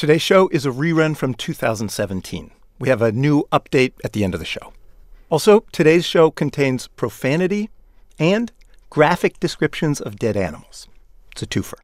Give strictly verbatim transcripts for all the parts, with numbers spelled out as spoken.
Today's show is a rerun from two thousand seventeen. We have a new update at the end of the show. Also, today's show contains profanity and graphic descriptions of dead animals. It's a twofer.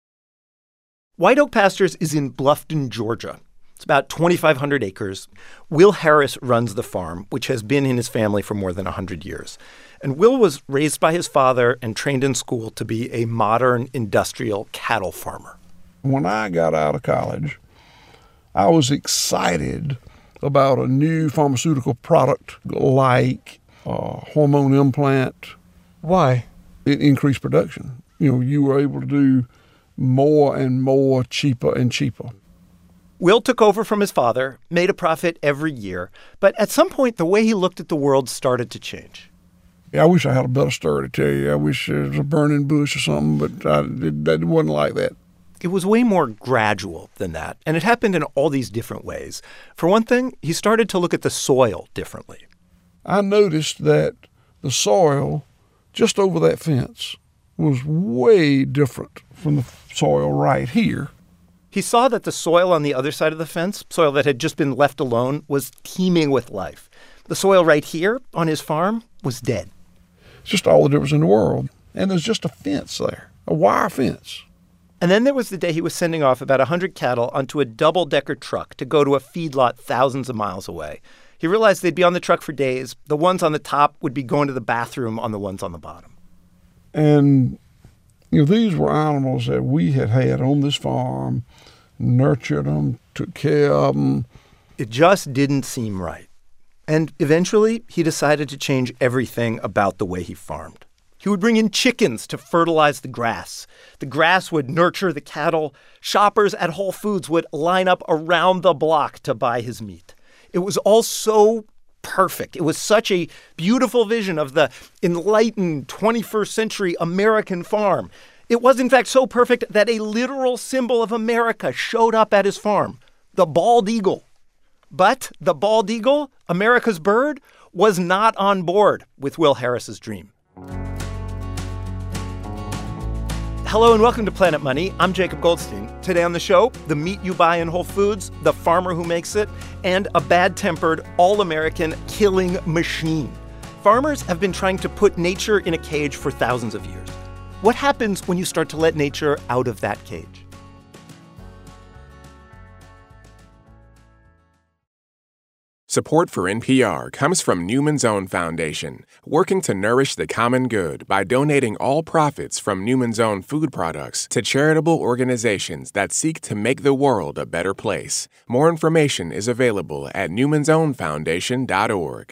White Oak Pastures is in Bluffton, Georgia. It's about twenty-five hundred acres. Will Harris runs the farm, which has been in his family for more than one hundred years. And Will was raised by his father and trained in school to be a modern industrial cattle farmer. When I got out of college, I was excited about a new pharmaceutical product like a hormone implant. Why? It increased production. You know, you were able to do more and more, cheaper and cheaper. Will took over from his father, made a profit every year, but at some point, the way he looked at the world started to change. Yeah, I wish I had a better story to tell you. I wish there was a burning bush or something, but I, it, it wasn't like that. It was way more gradual than that, and it happened in all these different ways. For one thing, he started to look at the soil differently. I noticed that the soil just over that fence was way different from the soil right here. He saw that the soil on the other side of the fence, soil that had just been left alone, was teeming with life. The soil right here on his farm was dead. It's just all the difference in the world. And there's just a fence there, a wire fence. And then there was the day he was sending off about one hundred cattle onto a double-decker truck to go to a feedlot thousands of miles away. He realized they'd be on the truck for days. The ones on the top would be going to the bathroom on the ones on the bottom. And, you know, these were animals that we had had on this farm, nurtured them, took care of them. It just didn't seem right. And eventually, he decided to change everything about the way he farmed. He would bring in chickens to fertilize the grass. The grass would nurture the cattle. Shoppers at Whole Foods would line up around the block to buy his meat. It was all so perfect. It was such a beautiful vision of the enlightened twenty-first century American farm. It was, in fact, so perfect that a literal symbol of America showed up at his farm, the bald eagle. But the bald eagle, America's bird, was not on board with Will Harris's dream. Hello and welcome to Planet Money. I'm Jacob Goldstein. Today on the show, the meat you buy in Whole Foods, the farmer who makes it, and a bad-tempered, all-American killing machine. Farmers have been trying to put nature in a cage for thousands of years. What happens when you start to let nature out of that cage? Support for N P R comes from Newman's Own Foundation, working to nourish the common good by donating all profits from Newman's Own food products to charitable organizations that seek to make the world a better place. More information is available at newmans own foundation dot org.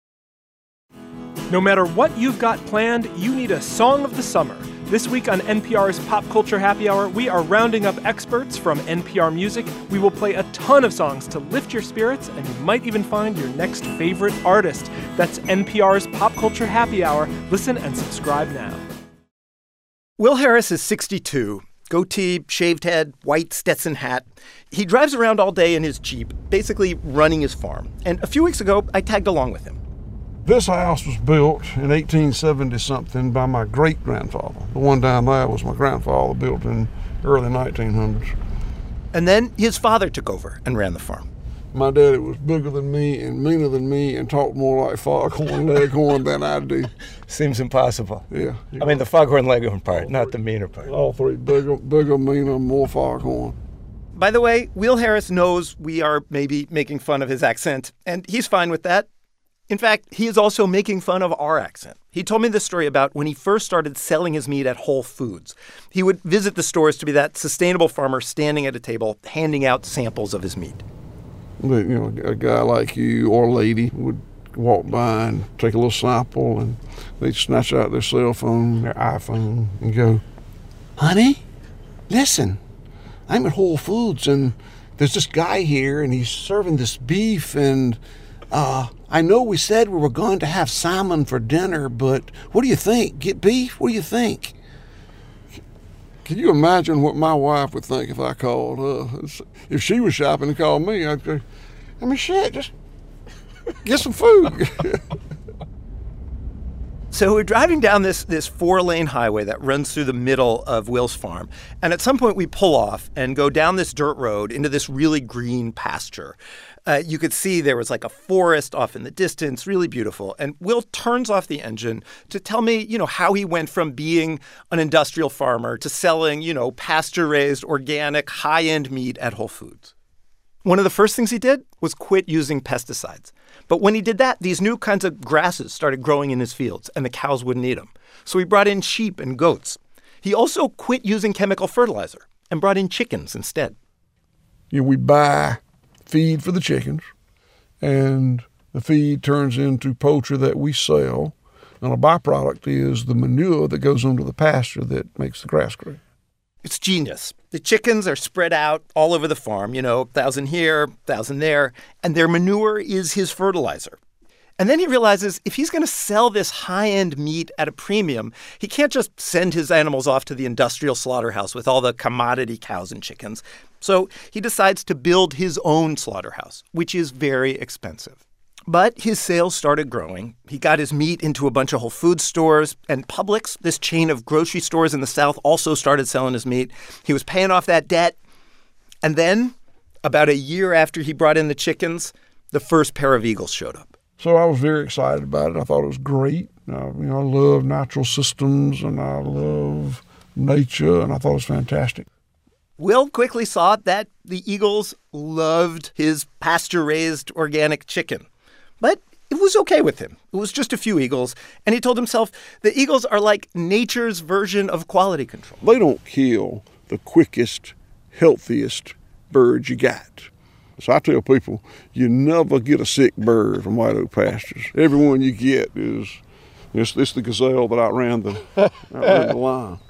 No matter what you've got planned, you need a song of the summer. This week on N P R's Pop Culture Happy Hour, we are rounding up experts from N P R Music. We will play a ton of songs to lift your spirits, and you might even find your next favorite artist. That's N P R's Pop Culture Happy Hour. Listen and subscribe now. Will Harris is sixty-two. Goatee, shaved head, white Stetson hat. He drives around all day in his Jeep, basically running his farm. And a few weeks ago, I tagged along with him. This house was built in eighteen seventy something by my great-grandfather. The one down there was my grandfather, built in early nineteen hundreds. And then his father took over and ran the farm. My daddy was bigger than me and meaner than me and talked more like Foghorn Leghorn than I do. Seems impossible. Yeah. I mean, the Foghorn Leghorn part, not the meaner part. All three, bigger, bigger, meaner, more Foghorn. By the way, Will Harris knows we are maybe making fun of his accent, and he's fine with that. In fact, he is also making fun of our accent. He told me this story about when he first started selling his meat at Whole Foods. He would visit the stores to be that sustainable farmer standing at a table handing out samples of his meat. You know, a guy like you or lady would walk by and take a little sample, and they'd snatch out their cell phone, their iPhone, and go, "Honey, listen, I'm at Whole Foods, and there's this guy here, and he's serving this beef, and uh, I know we said we were going to have salmon for dinner, but what do you think? Get beef? What do you think?" Can you imagine what my wife would think if I called her? If she was shopping and called me, I'd go, I mean, shit, just get some food. So we're driving down this, this four-lane highway that runs through the middle of Will's farm. And at some point, we pull off and go down this dirt road into this really green pasture. Uh, you could see there was like a forest off in the distance, really beautiful. And Will turns off the engine to tell me, you know, how he went from being an industrial farmer to selling, you know, pasture-raised, organic, high-end meat at Whole Foods. One of the first things he did was quit using pesticides. But when he did that, these new kinds of grasses started growing in his fields, and the cows wouldn't eat them. So he brought in sheep and goats. He also quit using chemical fertilizer and brought in chickens instead. You know, we buy feed for the chickens, and the feed turns into poultry that we sell. And a byproduct is the manure that goes onto the pasture that makes the grass grow. It's genius. The chickens are spread out all over the farm, you know, a thousand here, a thousand there, and their manure is his fertilizer. And then he realizes if he's going to sell this high-end meat at a premium, he can't just send his animals off to the industrial slaughterhouse with all the commodity cows and chickens. So he decides to build his own slaughterhouse, which is very expensive. But his sales started growing. He got his meat into a bunch of Whole Foods stores, and Publix, this chain of grocery stores in the South, also started selling his meat. He was paying off that debt. And then, about a year after he brought in the chickens, the first pair of eagles showed up. So I was very excited about it. I thought it was great. Uh, you know, I love natural systems, and I love nature, and I thought it was fantastic. Will quickly saw that the eagles loved his pasture-raised organic chicken. But it was okay with him. It was just a few eagles. And he told himself the eagles are like nature's version of quality control. They don't kill the quickest, healthiest birds you got. So I tell people, you never get a sick bird from White Oak Pastures. Every one you get is, it's, it's the gazelle that outran the, outran the lion.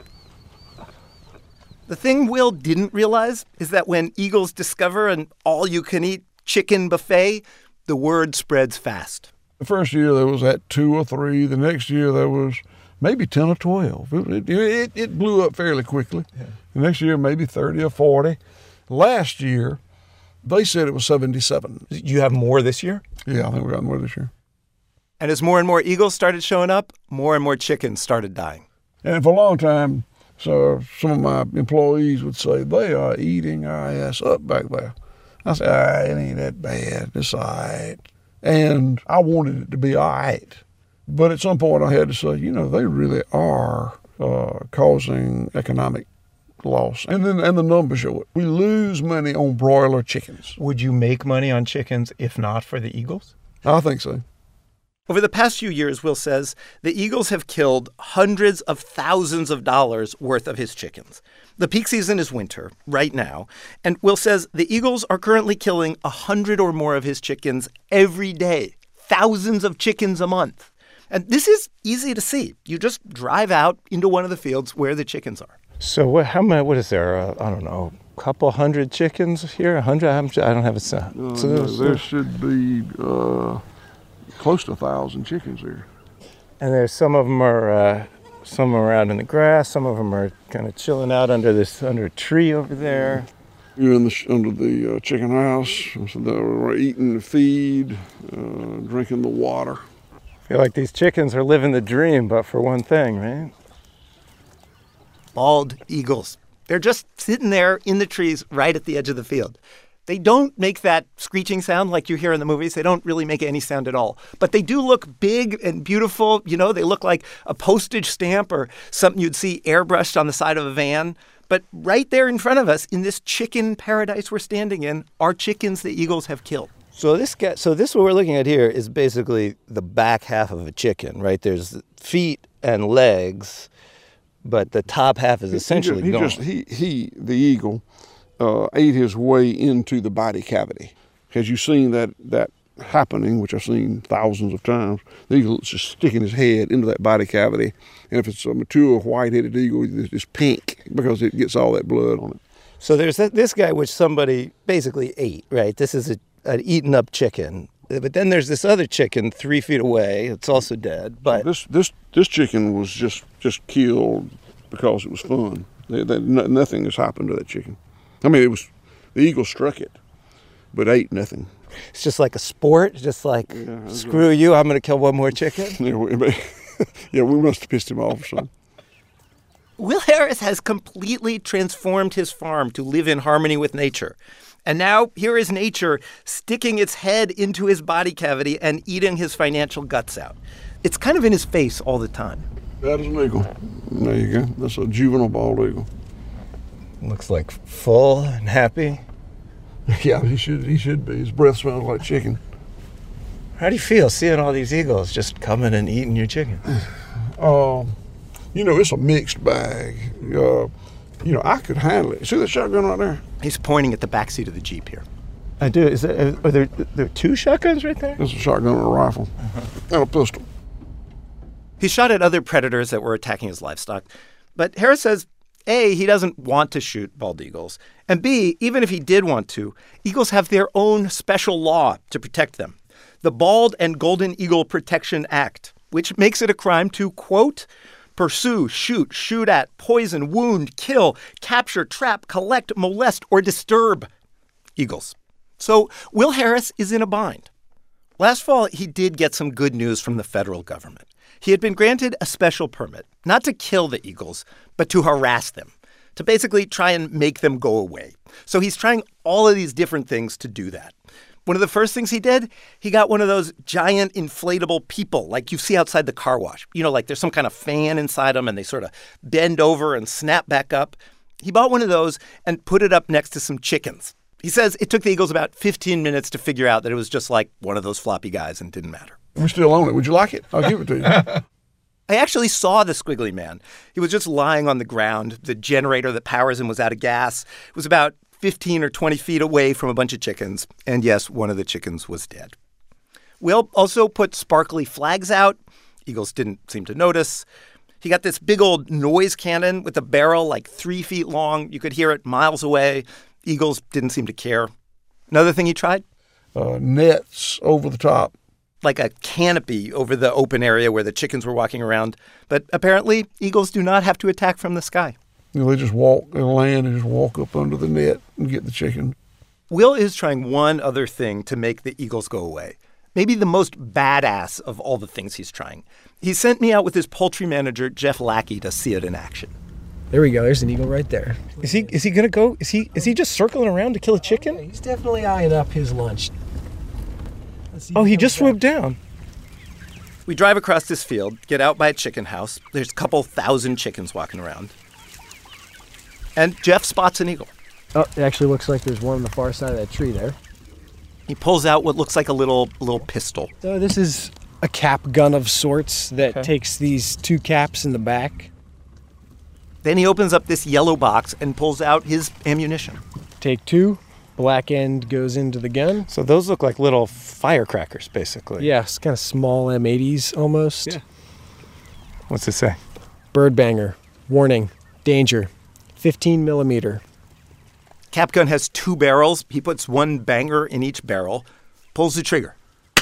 The thing Will didn't realize is that when eagles discover an all-you-can-eat chicken buffet, the word spreads fast. The first year there was that two or three. The next year there was maybe ten or twelve. It, it, it blew up fairly quickly. Yeah. The next year maybe thirty or forty. Last year they said it was seventy-seven. You have more this year? Yeah, I think we got more this year. And as more and more eagles started showing up, more and more chickens started dying. And for a long time, so some of my employees would say, they are eating our ass up back there. I said, ah, it ain't that bad. It's all right. And I wanted it to be all right. But at some point I had to say, you know, they really are uh, causing economic loss. And then and the numbers show it. We lose money on broiler chickens. Would you make money on chickens if not for the eagles? I think so. Over the past few years, Will says, the eagles have killed hundreds of thousands of dollars worth of his chickens. The peak season is winter, right now. And Will says the eagles are currently killing a hundred or more of his chickens every day. Thousands of chickens a month. And this is easy to see. You just drive out into one of the fields where the chickens are. So what, how many, what is there? Uh, I don't know, a couple hundred chickens here? A hundred? I don't have a sense. Uh, so no, there should be uh, close to a thousand chickens here. And there's some of them are... Uh, Some are out in the grass. Some of them are kind of chilling out under this under a tree over there. You're in the under the uh, chicken house. So they're eating the feed, uh, drinking the water. I feel like these chickens are living the dream, but for one thing, right? Bald eagles. They're just sitting there in the trees right at the edge of the field. They don't make that screeching sound like you hear in the movies. They don't really make any sound at all. But they do look big and beautiful. You know, they look like a postage stamp or something you'd see airbrushed on the side of a van. But right there in front of us, in this chicken paradise we're standing in, are chickens the eagles have killed. So this guy, so this what we're looking at here is basically the back half of a chicken, right? There's feet and legs, but the top half is essentially he just, gone. He, just, he, he, the eagle, Uh, ate his way into the body cavity. Has you seen that that happening, which I've seen thousands of times? The eagle is just sticking his head into that body cavity, and if it's a mature white-headed eagle, it's pink because it gets all that blood on it. So there's th- this guy which somebody basically ate, right? This is a, an eaten-up chicken. But then there's this other chicken three feet away. It's also dead. But this this this chicken was just just killed because it was fun. They, they, no, nothing has happened to that chicken. I mean, it was the eagle struck it, but ate nothing. It's just like a sport, just like, yeah, screw right. you, I'm going to kill one more chicken. Yeah, Yeah, we must have pissed him off or something. Will Harris has completely transformed his farm to live in harmony with nature. And now here is nature sticking its head into his body cavity and eating his financial guts out. It's kind of in his face all the time. That is an eagle. There you go. That's a juvenile bald eagle. Looks like full and happy. Yeah, he should he should be. His breath smells like chicken. How do you feel seeing all these eagles just coming and eating your chicken? Uh, you know, it's a mixed bag. Uh, you know, I could handle it. See that shotgun right there? He's pointing at the backseat of the Jeep here. I do. Is there, are there, there are two shotguns right there? That's a shotgun and a rifle. Uh-huh. And a pistol. He shot at other predators that were attacking his livestock. But Harris says, A, he doesn't want to shoot bald eagles. And B, even if he did want to, eagles have their own special law to protect them. The Bald and Golden Eagle Protection Act, which makes it a crime to, quote, pursue, shoot, shoot at, poison, wound, kill, capture, trap, collect, molest, or disturb eagles. So Will Harris is in a bind. Last fall, he did get some good news from the federal government. He had been granted a special permit, not to kill the eagles, but to harass them, to basically try and make them go away. So he's trying all of these different things to do that. One of the first things he did, he got one of those giant inflatable people like you see outside the car wash. You know, like there's some kind of fan inside them and they sort of bend over and snap back up. He bought one of those and put it up next to some chickens. He says it took the eagles about fifteen minutes to figure out that it was just like one of those floppy guys and didn't matter. We still own it. Would you like it? I'll give it to you. I actually saw the squiggly man. He was just lying on the ground. The generator that powers him was out of gas. It was about fifteen or twenty feet away from a bunch of chickens. And yes, one of the chickens was dead. Will also put sparkly flags out. Eagles didn't seem to notice. He got this big old noise cannon with a barrel like three feet long. You could hear it miles away. Eagles didn't seem to care. Another thing he tried? Uh, nets over the top. Like a canopy over the open area where the chickens were walking around. But apparently, eagles do not have to attack from the sky. You know, they just walk and land and just walk up under the net and get the chicken. Will is trying one other thing to make the eagles go away. Maybe the most badass of all the things he's trying. He sent me out with his poultry manager, Jeff Lackey, to see it in action. There we go. There's an eagle right there. Is he is he gonna go? Is he is he just circling around to kill a chicken? Yeah, he's definitely eyeing up his lunch. Oh, he just swooped down. We drive across this field, get out by a chicken house. There's a couple thousand chickens walking around. And Jeff spots an eagle. Oh, it actually looks like there's one on the far side of that tree there. He pulls out what looks like a little little pistol. So this is a cap gun of sorts that Okay. takes these two caps in the back. Then he opens up this yellow box and pulls out his ammunition. Take two. Black end goes into the gun. So those look like little firecrackers, basically. Yeah, it's kind of small M eighties almost. Yeah. What's it say? Bird banger. Warning. Danger. fifteen millimeter. Cap gun has two barrels. He puts one banger in each barrel, pulls the trigger.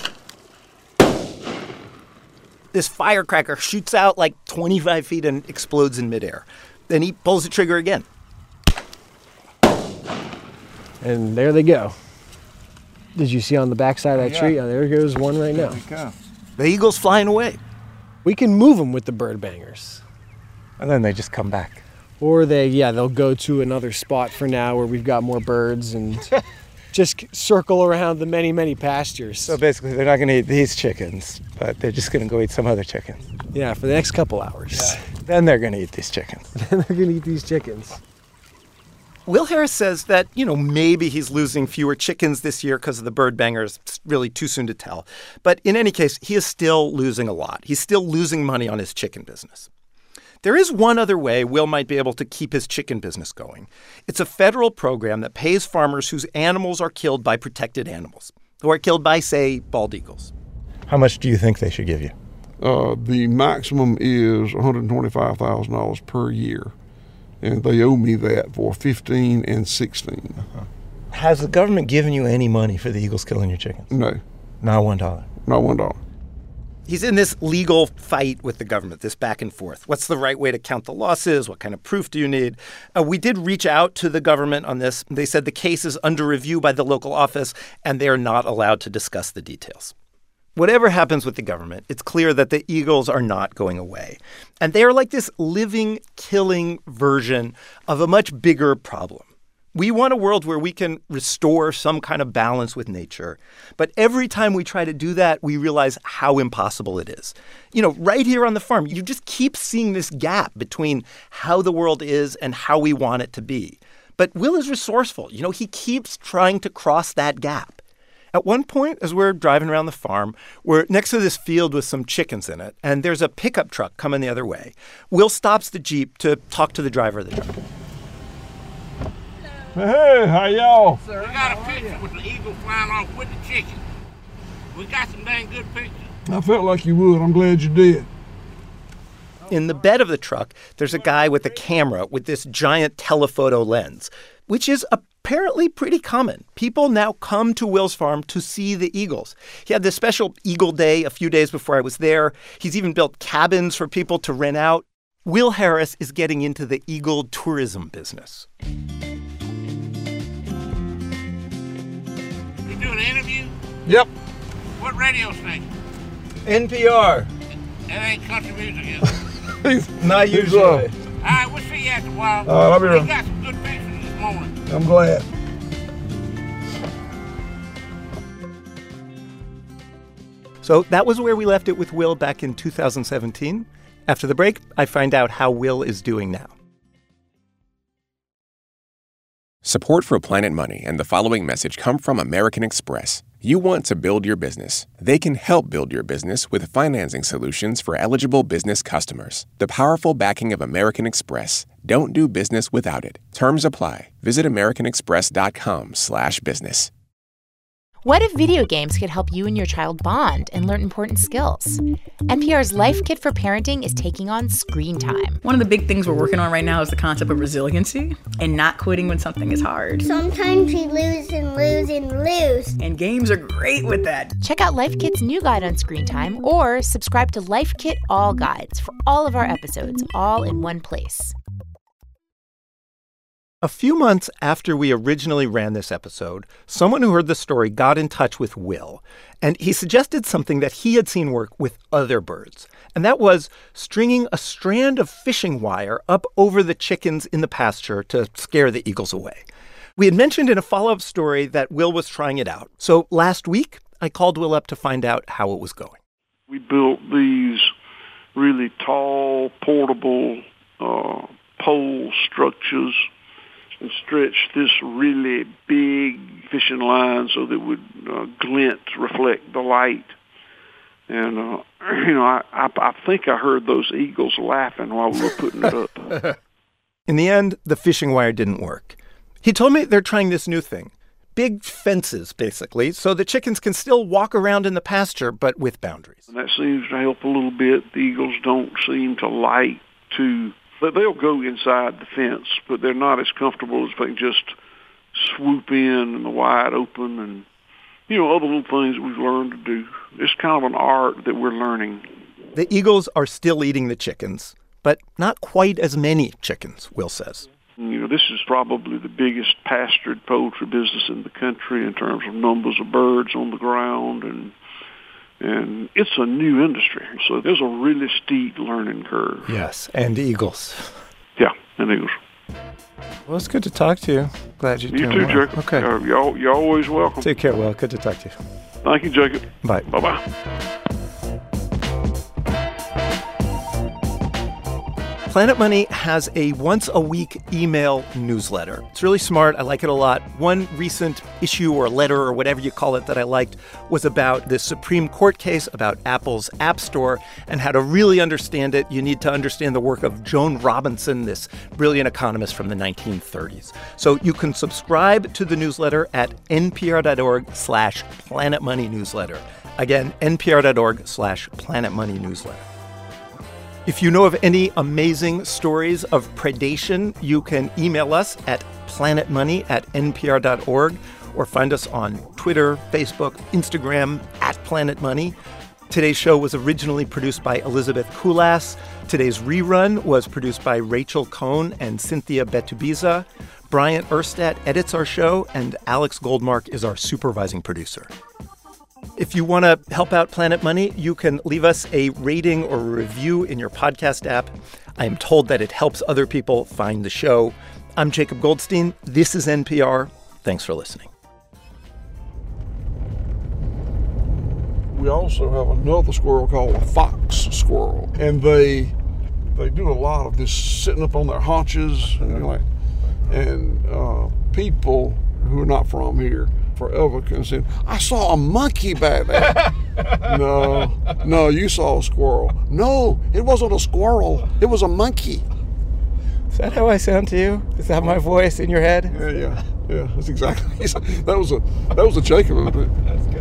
This firecracker shoots out like twenty-five feet and explodes in midair. Then he pulls the trigger again. And there they go. Did you see on the backside of that Yeah. tree? Oh, there goes one right now. Go. The eagle's flying away. We can move them with the bird bangers. And then they just come back. Or they, yeah, they'll go to another spot for now where we've got more birds and just circle around the many, many pastures. So basically, they're not going to eat these chickens, but they're just going to go eat some other chickens. Yeah, for the next couple hours. Then they're going to eat these chickens. Then they're going to eat these chickens. Will Harris says that, you know, maybe he's losing fewer chickens this year because of the bird bangers. It's really too soon to tell. But in any case, he is still losing a lot. He's still losing money on his chicken business. There is one other way Will might be able to keep his chicken business going. It's a federal program that pays farmers whose animals are killed by protected animals, who are killed by, say, bald eagles. How much do you think they should give you? Uh, the maximum is one hundred twenty-five thousand dollars per year. And they owe me that for fifteen and sixteen. Uh-huh. Has the government given you any money for the eagles killing your chickens? No, Not one dollar. not one dollar. He's in this legal fight with the government, this back and forth. What's the right way to count the losses? What kind of proof do you need? Uh, we did reach out to the government on this. They said the case is under review by the local office, and they are not allowed to discuss the details. whatever happens with the government, it's clear that the eagles are not going away. And they are like this living, killing version of a much bigger problem. We want a world where we can restore some kind of balance with nature. But every time we try to do that, we realize how impossible it is. You know, right here on the farm, you just keep seeing this gap between how the world is and how we want it to be. But Will is resourceful. You know, he keeps trying to cross that gap. At one point, as we're driving around the farm, we're next to this field with some chickens in it, and there's a pickup truck coming the other way. Will stops the Jeep to talk to the driver of the truck. Hey, how y'all? We got a picture with the eagle flying off with the chicken. We got some dang good pictures. I felt like you would. I'm glad you did. In the bed of the truck, there's a guy with a camera with this giant telephoto lens, which is apparently pretty common. People now come to Will's farm to see the eagles. He had this special Eagle Day a few days before I was there. He's even built cabins for people to rent out. Will Harris is getting into the eagle tourism business. Doing an interview? Yep. What radio station? N P R. That ain't country music, is it? Not usually. All right, we'll see you after a while. All right, I'll be We around. got some good pictures this morning. I'm glad. So that was where we left it with Will back in two thousand seventeen. After the break, I find out how Will is doing now. Support for Planet Money and the following message come from American Express. You want to build your business. They can help build your business with financing solutions for eligible business customers. The powerful backing of American Express. Don't do business without it. Terms apply. Visit americanexpress.com slash business. What if video games could help you and your child bond and learn important skills? N P R's Life Kit for Parenting is taking on screen time. One of the big things we're working on right now is the concept of resiliency and not quitting when something is hard. Sometimes we lose and lose and lose. And games are great with that. Check out Life Kit's new guide on screen time or subscribe to Life Kit All Guides for all of our episodes, all in one place. A few months after we originally ran this episode, someone who heard the story got in touch with Will, and he suggested something that he had seen work with other birds, and that was stringing a strand of fishing wire up over the chickens in the pasture to scare the eagles away. We had mentioned in a follow-up story that Will was trying it out, so last week I called Will up to find out how it was going. We built these really tall, portable uh, pole structures and stretched this really big fishing line so that it would uh, glint, reflect the light. And, uh, you know, I, I, I think I heard those eagles laughing while we were putting it up. In the end, the fishing wire didn't work. He told me they're trying this new thing. Big fences, basically, so the chickens can still walk around in the pasture, but with boundaries. And that seems to help a little bit. The eagles don't seem to like to... But they'll go inside the fence, but they're not as comfortable as they can just swoop in in the wide open and, you know, other little things that we've learned to do. It's kind of an art that we're learning. The eagles are still eating the chickens, but not quite as many chickens, Will says. You know, this is probably the biggest pastured poultry business in the country in terms of numbers of birds on the ground, and And it's a new industry, so there's a really steep learning curve. Yes, and eagles. Yeah, and eagles. Well, it's good to talk to you. Glad you're you doing too, well. Jacob. Okay. Uh, y'all, you're always welcome. Take care, Will. Good to talk to you. Thank you, Jacob. Bye. Bye-bye. Planet Money has a once-a-week email newsletter. It's really smart. I like it a lot. One recent issue or letter or whatever you call it that I liked was about the Supreme Court case about Apple's App Store and how to really understand it. You need to understand the work of Joan Robinson, this brilliant economist from the nineteen thirties. So you can subscribe to the newsletter at npr.org slash Planet Money newsletter. Again, npr.org slash Planet Money newsletter. If you know of any amazing stories of predation, you can email us at planetmoney at npr dot org or find us on Twitter, Facebook, Instagram, at Planet Money. Today's show was originally produced by Elizabeth Kulas. Today's rerun was produced by Rachel Cohn and Cynthia Betubiza. Bryant Erstadt edits our show, and Alex Goldmark is our supervising producer. If you want to help out Planet Money, you can leave us a rating or a review in your podcast app. I am told that it helps other people find the show. I'm Jacob Goldstein. This is N P R. Thanks for listening. We also have another squirrel called a fox squirrel, and they they do a lot of this sitting up on their haunches, and like, and uh, people who are not from here forever can say, "I saw a monkey back there." no, no, you saw a squirrel. No, it wasn't a squirrel. It was a monkey. Is that how I sound to you? Is that my voice in your head? Yeah, yeah, yeah. That's exactly. That was a that was a Jacob.